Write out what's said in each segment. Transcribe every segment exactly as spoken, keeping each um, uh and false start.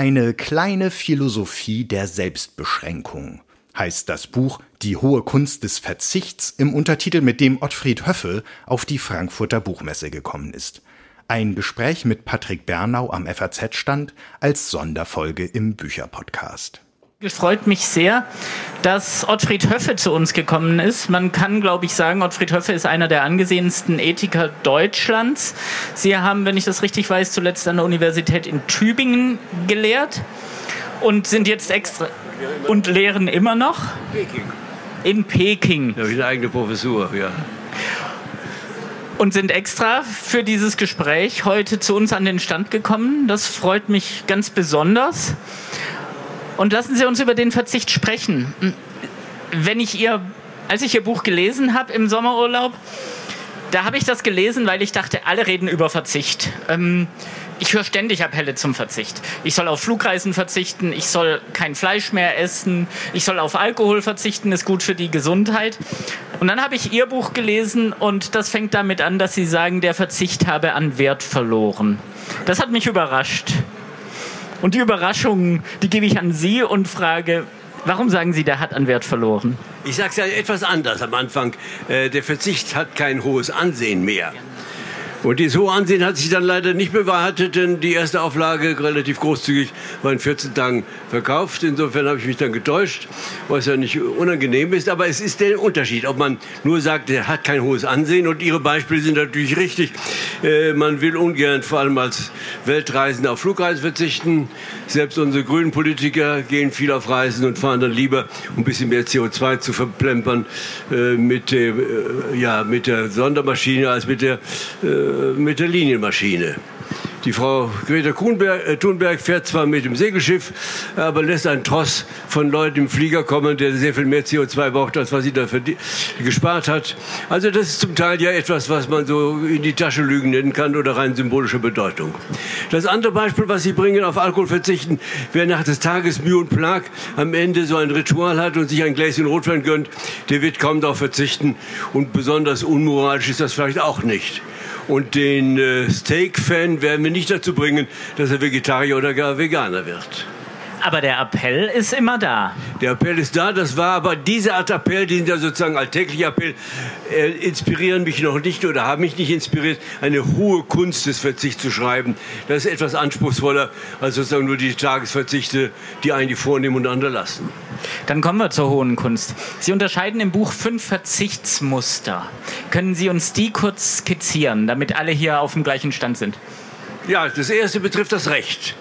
Eine kleine Philosophie der Selbstbeschränkung heißt das Buch Die hohe Kunst des Verzichts im Untertitel, mit dem Ottfried Höffe auf die Frankfurter Buchmesse gekommen ist. Ein Gespräch mit Patrick Bernau am F A Z-Stand als Sonderfolge im Bücherpodcast. Es freut mich sehr, dass Ottfried Höffe zu uns gekommen ist. Man kann, glaube ich, sagen, Ottfried Höffe ist einer der angesehensten Ethiker Deutschlands. Sie haben, wenn ich das richtig weiß, zuletzt an der Universität in Tübingen gelehrt und sind jetzt extra und lehren immer noch Peking. in Peking. Ja, eine eigene Professur, ja. Und sind extra für dieses Gespräch heute zu uns an den Stand gekommen. Das freut mich ganz besonders. Und lassen Sie uns über den Verzicht sprechen. Wenn ich Ihr, als ich Ihr Buch gelesen habe im Sommerurlaub, da habe ich das gelesen, weil ich dachte, alle reden über Verzicht. Ähm, ich höre ständig Appelle zum Verzicht. Ich soll auf Flugreisen verzichten, ich soll kein Fleisch mehr essen, ich soll auf Alkohol verzichten, ist gut für die Gesundheit. Und dann habe ich Ihr Buch gelesen und das fängt damit an, dass Sie sagen, der Verzicht habe an Wert verloren. Das hat mich überrascht. Und die Überraschung, die gebe ich an Sie und frage, warum sagen Sie, der hat an Wert verloren? Ich sage es ja etwas anders am Anfang. Äh, der Verzicht hat kein hohes Ansehen mehr. Und dieses hohe Ansehen hat sich dann leider nicht bewahrheitet, denn die erste Auflage, relativ großzügig, war in vierzehn Tagen verkauft. Insofern habe ich mich dann getäuscht, was ja nicht unangenehm ist. Aber es ist der Unterschied, ob man nur sagt, er hat kein hohes Ansehen. Und Ihre Beispiele sind natürlich richtig. Äh, man will ungern, vor allem als Weltreisender, auf Flugreisen verzichten. Selbst unsere grünen Politiker gehen viel auf Reisen und fahren dann lieber, um ein bisschen mehr C O zwei zu verplempern, äh, mit, der, äh, ja, mit der Sondermaschine als mit der äh, mit der Linienmaschine. Die Frau Greta Thunberg, äh, Thunberg fährt zwar mit dem Segelschiff, aber lässt einen Tross von Leuten im Flieger kommen, der sehr viel mehr C O zwei braucht, als was sie da gespart hat. Also das ist zum Teil ja etwas, was man so in die Tasche lügen nennen kann oder rein symbolische Bedeutung. Das andere Beispiel, was Sie bringen, auf Alkohol verzichten, wer nach des Tages Mühe und Plag am Ende so ein Ritual hat und sich ein Gläschen Rotwein gönnt, der wird kaum darauf verzichten. Und besonders unmoralisch ist das vielleicht auch nicht. Und den äh, Steak-Fan werden wir nicht dazu bringen, dass er Vegetarier oder gar Veganer wird. Aber der Appell ist immer da. Der Appell ist da, das war aber diese Art Appell, die sind ja sozusagen alltäglicher Appell, äh, inspirieren mich noch nicht oder haben mich nicht inspiriert, eine hohe Kunst des Verzichts zu schreiben. Das ist etwas anspruchsvoller als sozusagen nur die Tagesverzichte, die eigentlich vornehmen und andere lassen. Dann kommen wir zur hohen Kunst. Sie unterscheiden im Buch fünf Verzichtsmuster. Können Sie uns die kurz skizzieren, damit alle hier auf dem gleichen Stand sind? Ja, das erste betrifft das Recht.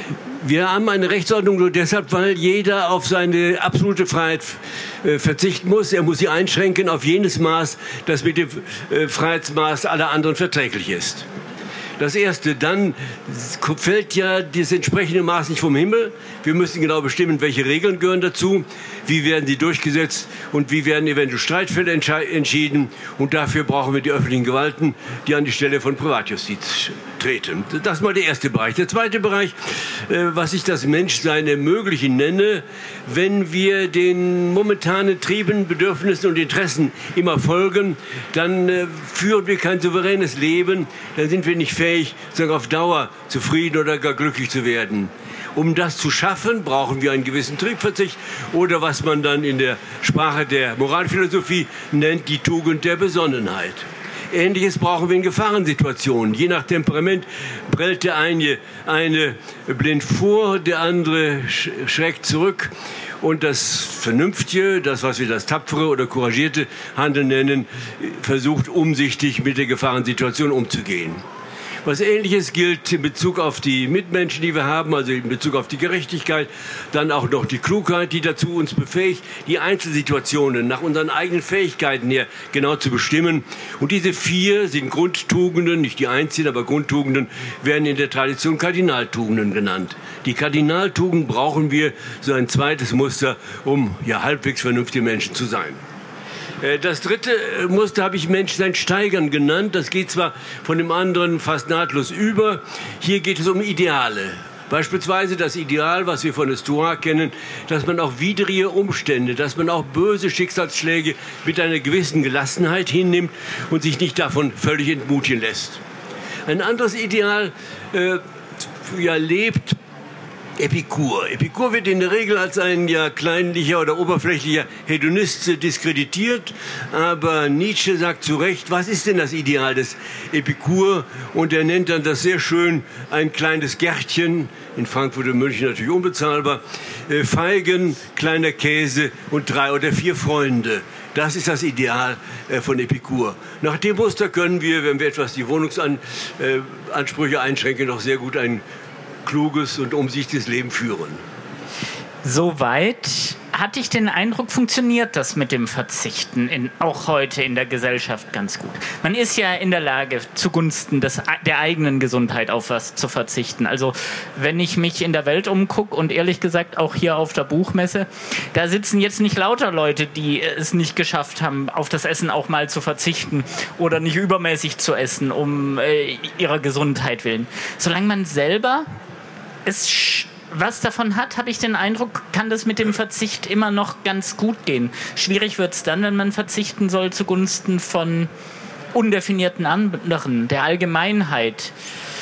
Wir haben eine Rechtsordnung nur deshalb, weil jeder auf seine absolute Freiheit äh, verzichten muss. Er muss sie einschränken auf jenes Maß, das mit dem äh, Freiheitsmaß aller anderen verträglich ist. Das Erste, dann fällt ja das entsprechende Maß nicht vom Himmel. Wir müssen genau bestimmen, welche Regeln gehören dazu, wie werden sie durchgesetzt und wie werden eventuell Streitfälle entschieden. Und dafür brauchen wir die öffentlichen Gewalten, die an die Stelle von Privatjustiz treten. Das ist mal der erste Bereich. Der zweite Bereich, was ich das Menschsein ermöglichen nenne, wenn wir den momentanen Trieben, Bedürfnissen und Interessen immer folgen, dann führen wir kein souveränes Leben, dann sind wir nicht fähig, sagen, auf Dauer zufrieden oder gar glücklich zu werden. Um das zu schaffen, brauchen wir einen gewissen Triebverzicht oder was man dann in der Sprache der Moralphilosophie nennt, die Tugend der Besonnenheit. Ähnliches brauchen wir in Gefahrensituationen. Je nach Temperament prellt der eine, eine blind vor, der andere schreckt zurück. Und das Vernünftige, das, was wir das tapfere oder couragierte Handeln nennen, versucht umsichtig mit der Gefahrensituation umzugehen. Was Ähnliches gilt in Bezug auf die Mitmenschen, die wir haben, also in Bezug auf die Gerechtigkeit, dann auch noch die Klugheit, die dazu uns befähigt, die Einzelsituationen nach unseren eigenen Fähigkeiten her genau zu bestimmen. Und diese vier sind Grundtugenden, nicht die einzigen, aber Grundtugenden, werden in der Tradition Kardinaltugenden genannt. Die Kardinaltugenden brauchen wir, so ein zweites Muster, um ja halbwegs vernünftige Menschen zu sein. Das dritte Muster habe ich Menschsein steigern genannt. Das geht zwar von dem anderen fast nahtlos über. Hier geht es um Ideale. Beispielsweise das Ideal, was wir von der Stoa kennen, dass man auch widrige Umstände, dass man auch böse Schicksalsschläge mit einer gewissen Gelassenheit hinnimmt und sich nicht davon völlig entmutigen lässt. Ein anderes Ideal äh, ja, lebt Epikur. Epikur wird in der Regel als ein ja kleinlicher oder oberflächlicher Hedonist diskreditiert, aber Nietzsche sagt zu Recht, was ist denn das Ideal des Epikur? Und er nennt dann das sehr schön ein kleines Gärtchen, in Frankfurt und München natürlich unbezahlbar, äh, Feigen, kleiner Käse und drei oder vier Freunde. Das ist das Ideal äh, von Epikur. Nach dem Muster können wir, wenn wir etwas die Wohnungsansprüche äh, einschränken, doch sehr gut ein kluges und umsichtiges Leben führen. Soweit hatte ich den Eindruck, funktioniert das mit dem Verzichten in, auch heute in der Gesellschaft ganz gut. Man ist ja in der Lage, zugunsten des, der eigenen Gesundheit auf was zu verzichten. Also wenn ich mich in der Welt umgucke und ehrlich gesagt auch hier auf der Buchmesse, da sitzen jetzt nicht lauter Leute, die es nicht geschafft haben, auf das Essen auch mal zu verzichten oder nicht übermäßig zu essen, um äh, ihrer Gesundheit willen. Solange man selber es was davon hat, habe ich den Eindruck, kann das mit dem Verzicht immer noch ganz gut gehen. Schwierig wird es dann, wenn man verzichten soll zugunsten von undefinierten anderen, der Allgemeinheit,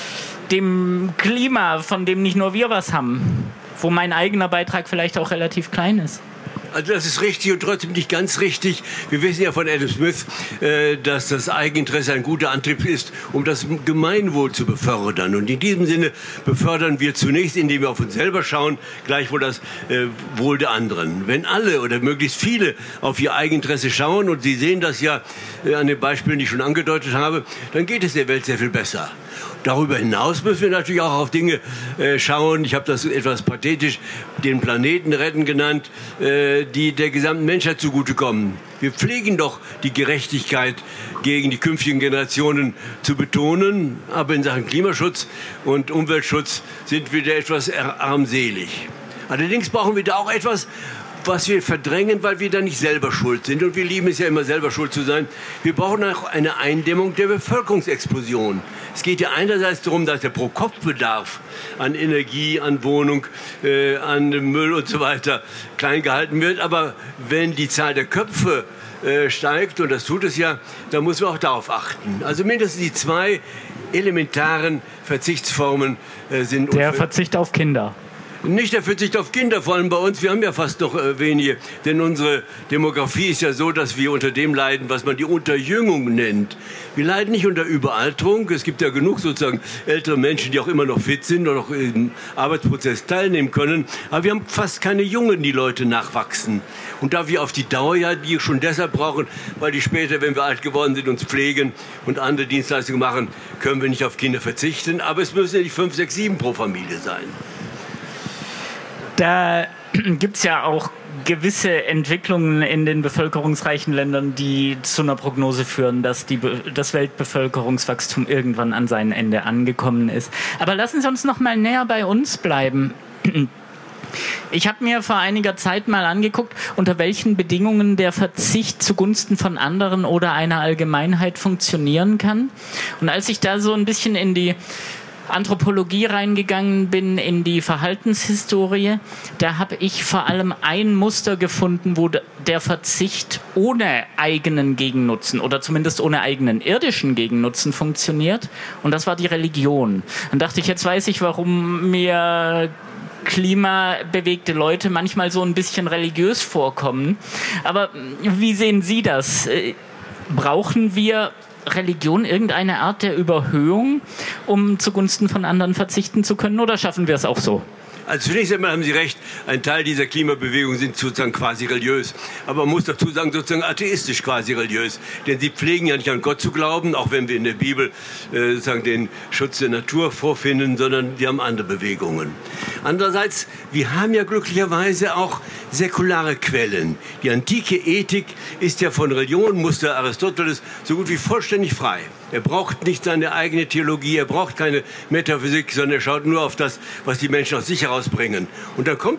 dem Klima, von dem nicht nur wir was haben, wo mein eigener Beitrag vielleicht auch relativ klein ist. Also das ist richtig und trotzdem nicht ganz richtig. Wir wissen ja von Adam Smith, äh, dass das Eigeninteresse ein guter Antrieb ist, um das Gemeinwohl zu befördern. Und in diesem Sinne befördern wir zunächst, indem wir auf uns selber schauen, gleichwohl das äh, Wohl der anderen. Wenn alle oder möglichst viele auf ihr Eigeninteresse schauen, und Sie sehen das ja äh, an den Beispielen, die ich schon angedeutet habe, dann geht es der Welt sehr viel besser. Darüber hinaus müssen wir natürlich auch auf Dinge äh, schauen, ich habe das etwas pathetisch den Planeten retten genannt, äh, die der gesamten Menschheit zugutekommen. Wir pflegen doch die Gerechtigkeit gegen die künftigen Generationen zu betonen, aber in Sachen Klimaschutz und Umweltschutz sind wir da etwas armselig. Allerdings brauchen wir da auch etwas, was wir verdrängen, weil wir da nicht selber schuld sind. Und wir lieben es ja immer, selber schuld zu sein. Wir brauchen auch eine Eindämmung der Bevölkerungsexplosion. Es geht ja einerseits darum, dass der Pro-Kopf-Bedarf an Energie, an Wohnung, äh, an Müll und so weiter klein gehalten wird. Aber wenn die Zahl der Köpfe äh, steigt, und das tut es ja, dann muss man auch darauf achten. Also mindestens die zwei elementaren Verzichtsformen äh, sind... Der Verzicht auf Kinder. Nicht der Verzicht auf Kinder, vor allem bei uns. Wir haben ja fast noch äh, wenige. Denn unsere Demografie ist ja so, dass wir unter dem leiden, was man die Unterjüngung nennt. Wir leiden nicht unter Überalterung. Es gibt ja genug sozusagen ältere Menschen, die auch immer noch fit sind und auch im Arbeitsprozess teilnehmen können. Aber wir haben fast keine Jungen, die Leute nachwachsen. Und da wir auf die Dauer ja die schon deshalb brauchen, weil die später, wenn wir alt geworden sind, uns pflegen und andere Dienstleistungen machen, können wir nicht auf Kinder verzichten. Aber es müssen ja nicht fünf, sechs, sieben pro Familie sein. Da gibt es ja auch gewisse Entwicklungen in den bevölkerungsreichen Ländern, die zu einer Prognose führen, dass die, das Weltbevölkerungswachstum irgendwann an sein Ende angekommen ist. Aber lassen Sie uns noch mal näher bei uns bleiben. Ich habe mir vor einiger Zeit mal angeguckt, unter welchen Bedingungen der Verzicht zugunsten von anderen oder einer Allgemeinheit funktionieren kann. Und als ich da so ein bisschen in die Anthropologie reingegangen bin, in die Verhaltenshistorie, da habe ich vor allem ein Muster gefunden, wo der Verzicht ohne eigenen Gegennutzen oder zumindest ohne eigenen irdischen Gegennutzen funktioniert. Und das war die Religion. Dann dachte ich, jetzt weiß ich, warum mir klimabewegte Leute manchmal so ein bisschen religiös vorkommen. Aber wie sehen Sie das? Brauchen wir Religion irgendeine Art der Überhöhung, um zugunsten von anderen verzichten zu können, oder schaffen wir es auch so? Also zunächst einmal haben Sie recht, ein Teil dieser Klimabewegung sind sozusagen quasi religiös. Aber man muss dazu sagen, sozusagen atheistisch quasi religiös. Denn sie pflegen ja nicht an Gott zu glauben, auch wenn wir in der Bibel äh, sozusagen den Schutz der Natur vorfinden, sondern wir haben andere Bewegungen. Andererseits, wir haben ja glücklicherweise auch säkulare Quellen. Die antike Ethik ist ja von Religion, musste Aristoteles so gut wie vollständig frei. Er braucht nicht seine eigene Theologie, er braucht keine Metaphysik, sondern er schaut nur auf das, was die Menschen aus sich herausbringen. Und dann kommt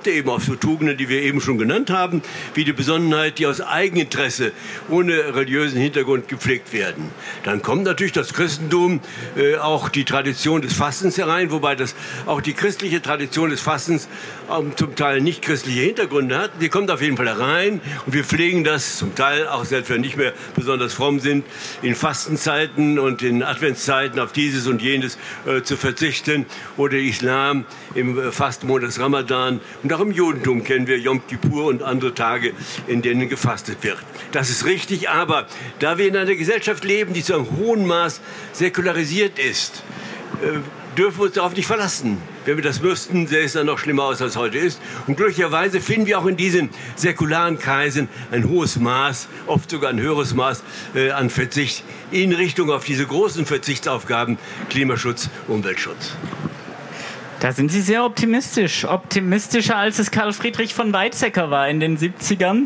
er eben auf so Tugenden, die wir eben schon genannt haben, wie die Besonnenheit, die aus Eigeninteresse, ohne religiösen Hintergrund gepflegt werden. Dann kommt natürlich das Christentum, äh, auch die Tradition des Fastens herein, wobei das auch die christliche Tradition des Fastens ähm, zum Teil nicht christliche Hintergründe hat. Die kommt auf jeden Fall herein und wir pflegen das zum Teil, auch selbst wenn wir nicht mehr besonders fromm sind, in Fastenzeiten und in Adventszeiten auf dieses und jenes äh, zu verzichten, oder Islam im äh, Fastenmonat des Ramadan, und auch im Judentum kennen wir Yom Kippur und andere Tage, in denen gefastet wird. Das ist richtig, aber da wir in einer Gesellschaft leben, die zu einem hohen Maß säkularisiert ist, äh, dürfen wir uns darauf nicht verlassen. Wenn wir das müssten, sähe es dann noch schlimmer aus, als heute ist. Und glücklicherweise finden wir auch in diesen säkularen Kreisen ein hohes Maß, oft sogar ein höheres Maß äh, an Verzicht in Richtung auf diese großen Verzichtsaufgaben Klimaschutz, Umweltschutz. Da sind Sie sehr optimistisch. Optimistischer, als es Karl Friedrich von Weizsäcker war in den siebzigern.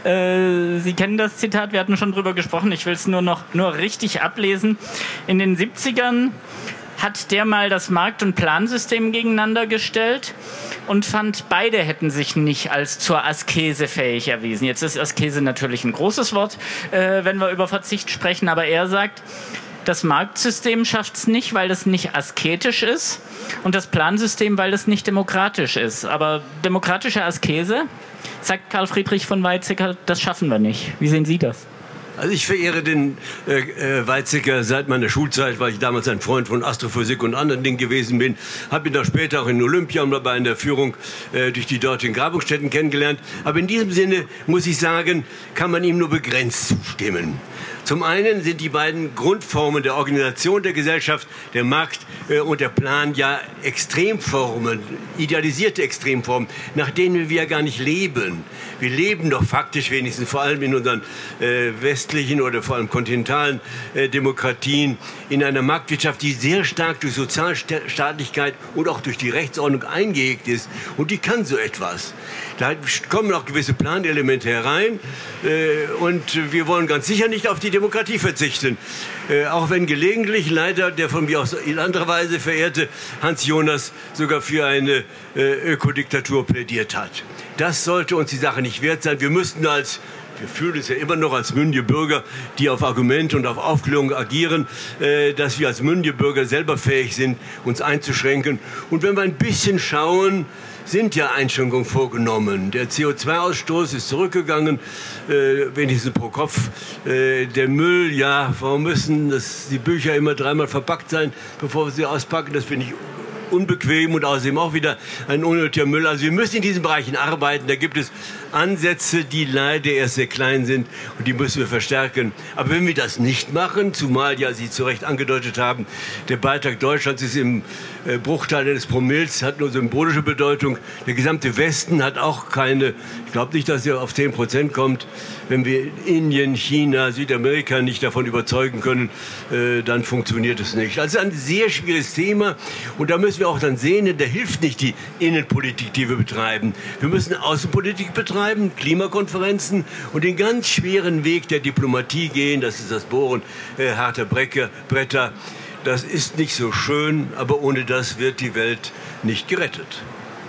Äh, Sie kennen das Zitat, wir hatten schon drüber gesprochen. Ich will es nur noch nur richtig ablesen. In den siebzigern hat der mal das Markt- und Plansystem gegeneinander gestellt und fand, beide hätten sich nicht als zur Askese fähig erwiesen. Jetzt ist Askese natürlich ein großes Wort, äh, wenn wir über Verzicht sprechen, aber er sagt, das Marktsystem schafft es nicht, weil es nicht asketisch ist, und das Plansystem, weil es nicht demokratisch ist. Aber demokratische Askese, sagt Karl Friedrich von Weizsäcker, das schaffen wir nicht. Wie sehen Sie das? Also ich verehre den äh, äh, Weizsäcker seit meiner Schulzeit, weil ich damals ein Freund von Astrophysik und anderen Dingen gewesen bin. Habe ihn dann später auch in Olympia und dabei in der Führung äh, durch die dortigen Grabungsstätten kennengelernt. Aber in diesem Sinne, muss ich sagen, kann man ihm nur begrenzt zustimmen. Zum einen sind die beiden Grundformen der Organisation der Gesellschaft, der Markt äh, und der Plan, ja Extremformen, idealisierte Extremformen, nach denen wir ja gar nicht leben. Wir leben doch faktisch wenigstens, vor allem in unseren äh, westlichen oder vor allem kontinentalen äh, Demokratien, in einer Marktwirtschaft, die sehr stark durch Sozialstaatlichkeit und auch durch die Rechtsordnung eingehegt ist. Und die kann so etwas. Da kommen auch gewisse Planelemente herein. Äh, und wir wollen ganz sicher nicht auf die Demokratie verzichten. Äh, auch wenn gelegentlich leider der von mir aus in anderer Weise verehrte Hans Jonas sogar für eine äh, Ökodiktatur plädiert hat. Das sollte uns die Sache nicht wert sein. Wir müssten als Wir fühlen es ja immer noch als mündige Bürger, die auf Argumente und auf Aufklärung agieren, äh, dass wir als mündige Bürger selber fähig sind, uns einzuschränken. Und wenn wir ein bisschen schauen, sind ja Einschränkungen vorgenommen. Der C O zwei Ausstoß ist zurückgegangen, äh, wenigstens pro Kopf. Äh, der Müll, ja, warum müssen das, die Bücher immer dreimal verpackt sein, bevor wir sie auspacken? Das finde ich unbequem und außerdem auch wieder ein unnötiger Müll. Also wir müssen in diesen Bereichen arbeiten. Da gibt es Ansätze, die leider erst sehr klein sind, und die müssen wir verstärken. Aber wenn wir das nicht machen, zumal ja Sie zu Recht angedeutet haben, der Beitrag Deutschlands ist im äh, Bruchteil eines Promilles, hat nur symbolische Bedeutung. Der gesamte Westen hat auch keine, ich glaube nicht, dass er auf zehn Prozent kommt. Wenn wir Indien, China, Südamerika nicht davon überzeugen können, äh, dann funktioniert es nicht. Also ein sehr schwieriges Thema, und da müssen wir auch dann sehen, da hilft nicht die Innenpolitik, die wir betreiben. Wir müssen Außenpolitik betreiben, Klimakonferenzen und den ganz schweren Weg der Diplomatie gehen. Das ist das Bohren äh, harter Brecke, Bretter. Das ist nicht so schön, aber ohne das wird die Welt nicht gerettet.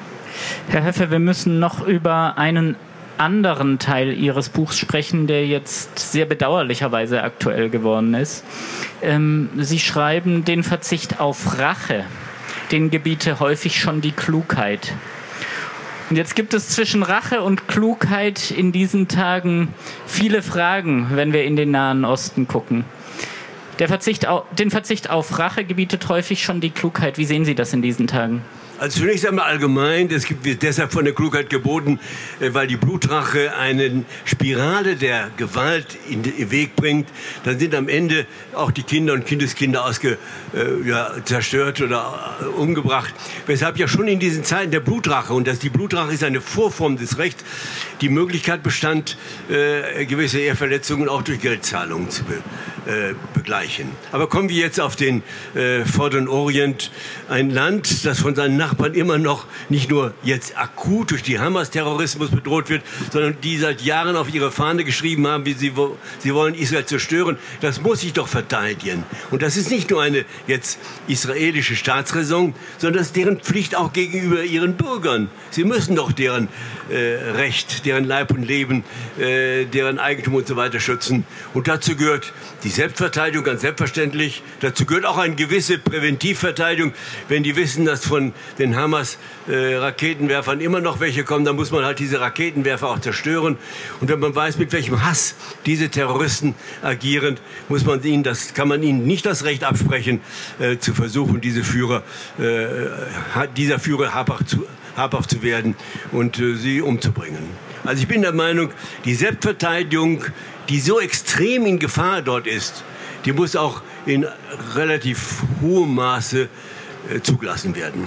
Herr Höffe, wir müssen noch über einen anderen Teil Ihres Buchs sprechen, der jetzt sehr bedauerlicherweise aktuell geworden ist. Ähm, Sie schreiben den Verzicht auf Rache, den gebiete häufig schon die Klugheit. Und jetzt gibt es zwischen Rache und Klugheit in diesen Tagen viele Fragen, wenn wir in den Nahen Osten gucken. Der Verzicht auf, den Verzicht auf Rache gebietet häufig schon die Klugheit. Wie sehen Sie das in diesen Tagen? Also zunächst einmal allgemein, es gibt deshalb von der Klugheit geboten, weil die Blutrache eine Spirale der Gewalt in den Weg bringt. Dann sind am Ende auch die Kinder und Kindeskinder ausge, äh, ja, zerstört oder äh, umgebracht. Weshalb ja schon in diesen Zeiten der Blutrache, und dass die Blutrache ist eine Vorform des Rechts, die Möglichkeit bestand, äh, gewisse Ehrverletzungen auch durch Geldzahlungen zu be, äh, begleichen. Aber kommen wir jetzt auf den äh, Vorderen Orient, ein Land, das von seinen Nachbarn immer noch nicht nur jetzt akut durch die Hamas-Terrorismus bedroht wird, sondern die seit Jahren auf ihre Fahne geschrieben haben, wie sie, sie wollen Israel zerstören. Das muss sich doch verteidigen. Und das ist nicht nur eine jetzt israelische Staatsräson, sondern das ist deren Pflicht auch gegenüber ihren Bürgern. Sie müssen doch deren äh, Recht, deren Leib und Leben, äh, deren Eigentum und so weiter schützen. Und dazu gehört die Selbstverteidigung, ganz selbstverständlich. Dazu gehört auch eine gewisse Präventivverteidigung. Wenn die wissen, dass von den Hamas-Raketenwerfern äh, immer noch welche kommen, dann muss man halt diese Raketenwerfer auch zerstören. Und wenn man weiß, mit welchem Hass diese Terroristen agieren, muss man ihnen das, kann man ihnen nicht das Recht absprechen, äh, zu versuchen, diese Führer, äh, dieser Führer habhaft zu, habhaft zu werden und äh, sie umzubringen. Also ich bin der Meinung, die Selbstverteidigung, die so extrem in Gefahr dort ist, die muss auch in relativ hohem Maße äh, zugelassen werden.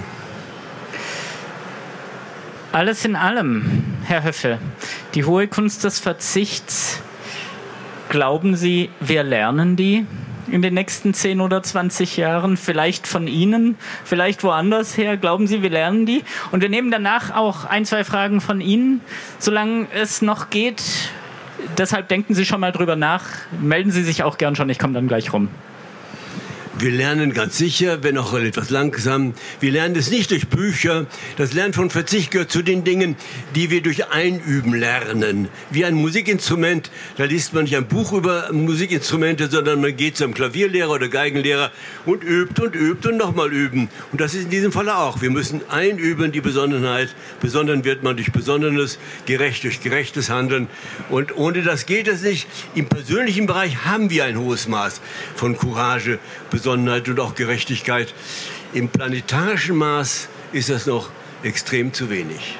Alles in allem, Herr Höffe, die hohe Kunst des Verzichts, glauben Sie, wir lernen die in den nächsten zehn oder zwanzig Jahren? Vielleicht von Ihnen, vielleicht woanders her. Glauben Sie, wir lernen die? Und wir nehmen danach auch ein, zwei Fragen von Ihnen, solange es noch geht. Deshalb denken Sie schon mal drüber nach. Melden Sie sich auch gern schon, ich komme dann gleich rum. Wir lernen ganz sicher, wenn auch etwas langsam. Wir lernen es nicht durch Bücher. Das Lernen von Verzicht gehört zu den Dingen, die wir durch Einüben lernen. Wie ein Musikinstrument, da liest man nicht ein Buch über Musikinstrumente, sondern man geht zu einem Klavierlehrer oder Geigenlehrer und übt und übt und nochmal üben. Und das ist in diesem Fall auch. Wir müssen einüben die Besonnenheit. Besonnen wird man durch Besonnenes, gerecht durch gerechtes Handeln. Und ohne das geht es nicht. Im persönlichen Bereich haben wir ein hohes Maß von Courage, Besonnenheit und auch Gerechtigkeit. Im planetarischen Maß ist das noch extrem zu wenig.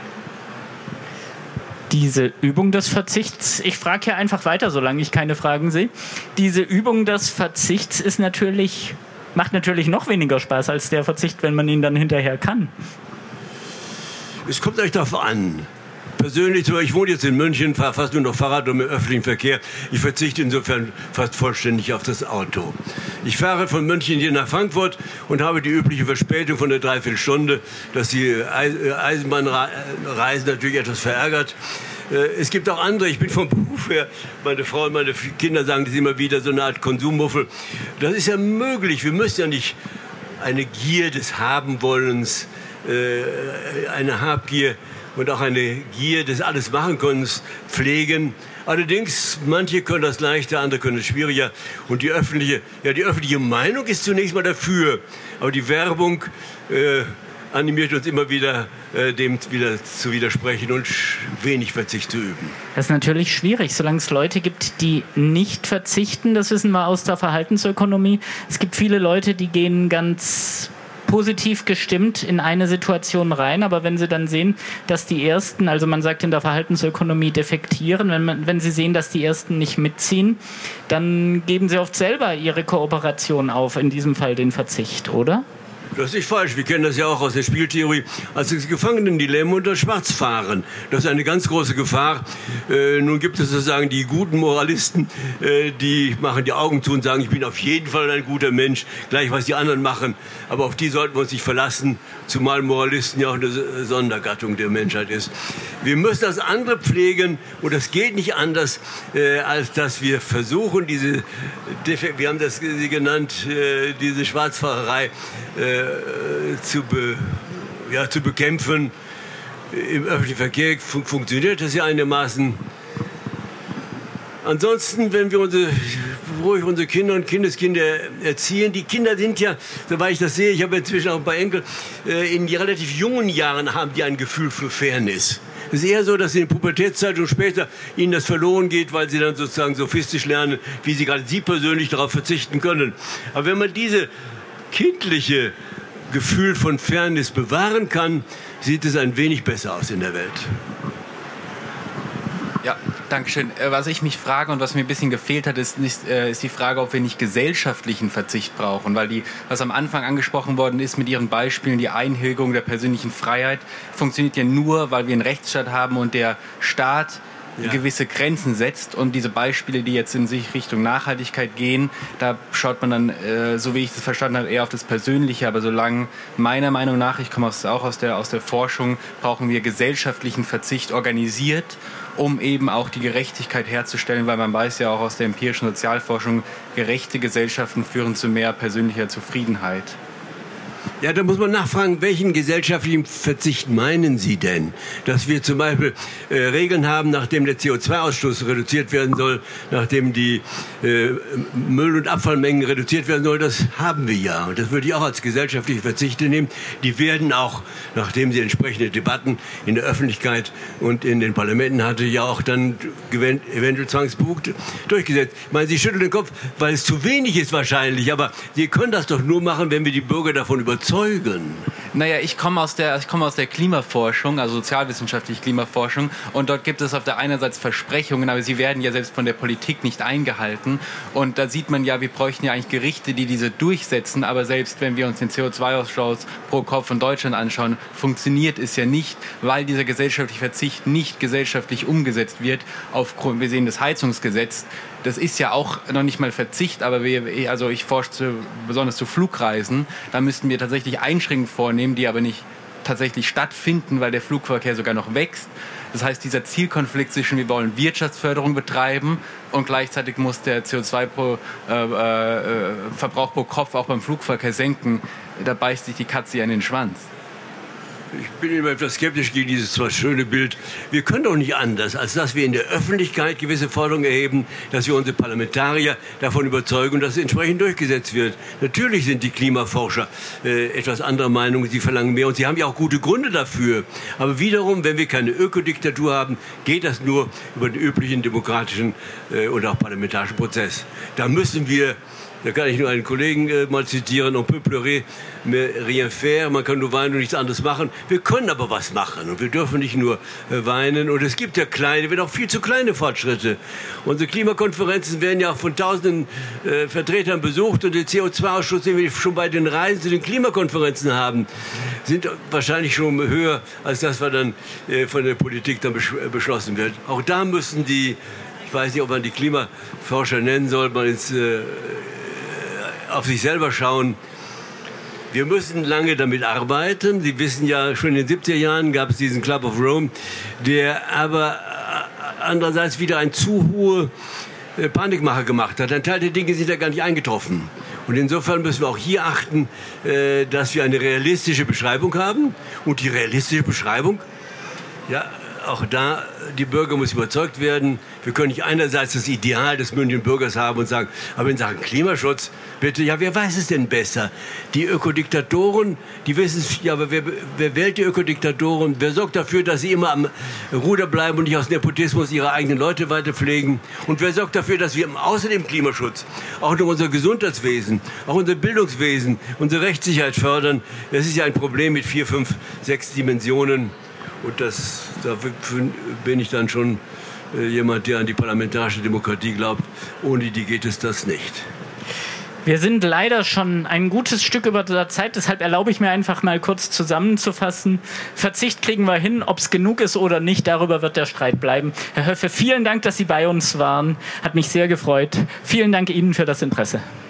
Diese Übung des Verzichts, ich frage hier einfach weiter, solange ich keine Fragen sehe. Diese Übung des Verzichts ist natürlich, macht natürlich noch weniger Spaß als der Verzicht, wenn man ihn dann hinterher kann. Es kommt euch darauf an. Persönlich, ich wohne jetzt in München, fahre fast nur noch Fahrrad und mit öffentlichem Verkehr. Ich verzichte insofern fast vollständig auf das Auto. Ich fahre von München hier nach Frankfurt und habe die übliche Verspätung von einer Dreiviertelstunde, dass die Eisenbahnreisen natürlich etwas verärgert. Es gibt auch andere, ich bin vom Beruf her, meine Frau und meine Kinder sagen das immer wieder, so eine Art Konsummuffel. Das ist ja möglich, wir müssen ja nicht eine Gier des Habenwollens, eine Habgier, und auch eine Gier des Alles-Machen-Könnens pflegen. Allerdings, manche können das leichter, andere können es schwieriger. Und die öffentliche, ja, die öffentliche Meinung ist zunächst mal dafür. Aber die Werbung äh, animiert uns immer wieder, äh, dem wieder zu widersprechen und wenig Verzicht zu üben. Das ist natürlich schwierig, solange es Leute gibt, die nicht verzichten. Das wissen wir aus der Verhaltensökonomie. Es gibt viele Leute, die gehen ganz positiv gestimmt in eine Situation rein, aber wenn sie dann sehen, dass die Ersten, also man sagt in der Verhaltensökonomie defektieren, wenn, man, wenn sie sehen, dass die Ersten nicht mitziehen, dann geben sie oft selber ihre Kooperation auf, in diesem Fall den Verzicht, oder? Das ist nicht falsch. Wir kennen das ja auch aus der Spieltheorie. Als die Gefangenen-Dilemma unter Schwarz fahren. Das ist eine ganz große Gefahr. Äh, nun gibt es sozusagen die guten Moralisten, äh, die machen die Augen zu und sagen, ich bin auf jeden Fall ein guter Mensch, gleich was die anderen machen. Aber auf die sollten wir uns nicht verlassen, zumal Moralisten ja auch eine Sondergattung der Menschheit ist. Wir müssen das andere pflegen und das geht nicht anders, äh, als dass wir versuchen, diese, wir haben das genannt, äh, diese Schwarzfahrerei, äh, Zu, be, ja, zu bekämpfen. Im öffentlichen Verkehr fun- funktioniert das ja einigermaßen. Ansonsten, wenn wir unsere, ruhig unsere Kinder und Kindeskinder erziehen, die Kinder sind ja, soweit ich das sehe, ich habe inzwischen auch ein paar Enkel, in relativ jungen Jahren haben die ein Gefühl für Fairness. Es ist eher so, dass in der Pubertätszeit und später ihnen das verloren geht, weil sie dann sozusagen sophistisch lernen, wie sie gerade sie persönlich darauf verzichten können. Aber wenn man diese kindliche Gefühl von Fairness bewahren kann, sieht es ein wenig besser aus in der Welt. Ja, danke schön. Was ich mich frage und was mir ein bisschen gefehlt hat, ist, ist die Frage, ob wir nicht gesellschaftlichen Verzicht brauchen. Weil die, was am Anfang angesprochen worden ist mit Ihren Beispielen, die Einhilgung der persönlichen Freiheit, funktioniert ja nur, weil wir einen Rechtsstaat haben und der Staat ja. gewisse Grenzen setzt. Und diese Beispiele, die jetzt in sich Richtung Nachhaltigkeit gehen, da schaut man dann, äh, so wie ich das verstanden habe, eher auf das Persönliche. Aber solange, meiner Meinung nach, ich komme aus, auch aus der, aus der Forschung, brauchen wir gesellschaftlichen Verzicht organisiert, um eben auch die Gerechtigkeit herzustellen, weil man weiß ja auch aus der empirischen Sozialforschung, gerechte Gesellschaften führen zu mehr persönlicher Zufriedenheit. Ja, da muss man nachfragen, welchen gesellschaftlichen Verzicht meinen Sie denn? Dass wir zum Beispiel äh, Regeln haben, nachdem der C O zwei Ausstoß reduziert werden soll, nachdem die äh, Müll- und Abfallmengen reduziert werden sollen, das haben wir ja. Und das würde ich auch als gesellschaftliche Verzichte nehmen. Die werden auch, nachdem sie entsprechende Debatten in der Öffentlichkeit und in den Parlamenten hatte, ja auch dann eventuell zwangsbefugt durchgesetzt. Ich meine, Sie schütteln den Kopf, weil es zu wenig ist wahrscheinlich. Aber Sie können das doch nur machen, wenn wir die Bürger davon überzeugen. Naja, ich komme aus der, ich komme aus der Klimaforschung, also sozialwissenschaftliche Klimaforschung, und dort gibt es auf der einen Seite Versprechungen, aber sie werden ja selbst von der Politik nicht eingehalten. Und da sieht man ja, wir bräuchten ja eigentlich Gerichte, die diese durchsetzen, aber selbst wenn wir uns den C O zwei Ausstoß pro Kopf von Deutschland anschauen, funktioniert es ja nicht, weil dieser gesellschaftliche Verzicht nicht gesellschaftlich umgesetzt wird. Aufgrund, wir sehen das Heizungsgesetz, das ist ja auch noch nicht mal Verzicht, aber wir, also ich forsche zu, besonders zu Flugreisen, da müssten wir tatsächlich Einschränkungen vornehmen, die aber nicht tatsächlich stattfinden, weil der Flugverkehr sogar noch wächst. Das heißt, dieser Zielkonflikt zwischen, wir wollen Wirtschaftsförderung betreiben und gleichzeitig muss der C O zwei Verbrauch äh, äh, pro Kopf auch beim Flugverkehr senken, da beißt sich die Katze ja in den Schwanz. Ich bin immer etwas skeptisch gegen dieses zwar schöne Bild. Wir können doch nicht anders, als dass wir in der Öffentlichkeit gewisse Forderungen erheben, dass wir unsere Parlamentarier davon überzeugen, dass es entsprechend durchgesetzt wird. Natürlich sind die Klimaforscher äh, etwas anderer Meinung, sie verlangen mehr und sie haben ja auch gute Gründe dafür. Aber wiederum, wenn wir keine Ökodiktatur haben, geht das nur über den üblichen demokratischen äh, und auch parlamentarischen Prozess. Da müssen wir, da kann ich nur einen Kollegen äh, mal zitieren, on peut pleurer, mais rien faire, man kann nur weinen und nichts anderes machen. Wir können aber was machen und wir dürfen nicht nur äh, weinen. Und es gibt ja kleine, wenn auch viel zu kleine Fortschritte. Unsere Klimakonferenzen werden ja auch von tausenden äh, Vertretern besucht und der C O zwei Ausschuss, den wir schon bei den Reisen zu den Klimakonferenzen haben, sind wahrscheinlich schon höher, als das, was dann äh, von der Politik dann besch beschlossen wird. Auch da müssen die, ich weiß nicht, ob man die Klimaforscher nennen soll, mal ins äh, auf sich selber schauen. Wir müssen lange damit arbeiten. Sie wissen ja, schon in den siebziger Jahren gab es diesen Club of Rome, der aber andererseits wieder eine zu hohe Panikmache gemacht hat. Ein Teil der Dinge sind ja gar nicht eingetroffen. Und insofern müssen wir auch hier achten, dass wir eine realistische Beschreibung haben. Und die realistische Beschreibung, ja, auch da, die Bürger müssen überzeugt werden. Wir können nicht einerseits das Ideal des mündigen Bürgers haben und sagen, aber in Sachen Klimaschutz, bitte, ja, wer weiß es denn besser? Die Ökodiktatoren, die wissen es, ja, aber wer, wer wählt die Ökodiktatoren? Wer sorgt dafür, dass sie immer am Ruder bleiben und nicht aus Nepotismus ihre eigenen Leute weiter pflegen? Und wer sorgt dafür, dass wir außer dem Klimaschutz auch noch unser Gesundheitswesen, auch unser Bildungswesen, unsere Rechtssicherheit fördern? Das ist ja ein Problem mit vier, fünf, sechs Dimensionen. Und das, da bin ich dann schon äh, jemand, der an die parlamentarische Demokratie glaubt. Ohne die geht es das nicht. Wir sind leider schon ein gutes Stück über der Zeit, deshalb erlaube ich mir einfach mal kurz zusammenzufassen. Verzicht kriegen wir hin, ob es genug ist oder nicht, darüber wird der Streit bleiben. Herr Höffe, vielen Dank, dass Sie bei uns waren. Hat mich sehr gefreut. Vielen Dank Ihnen für das Interesse.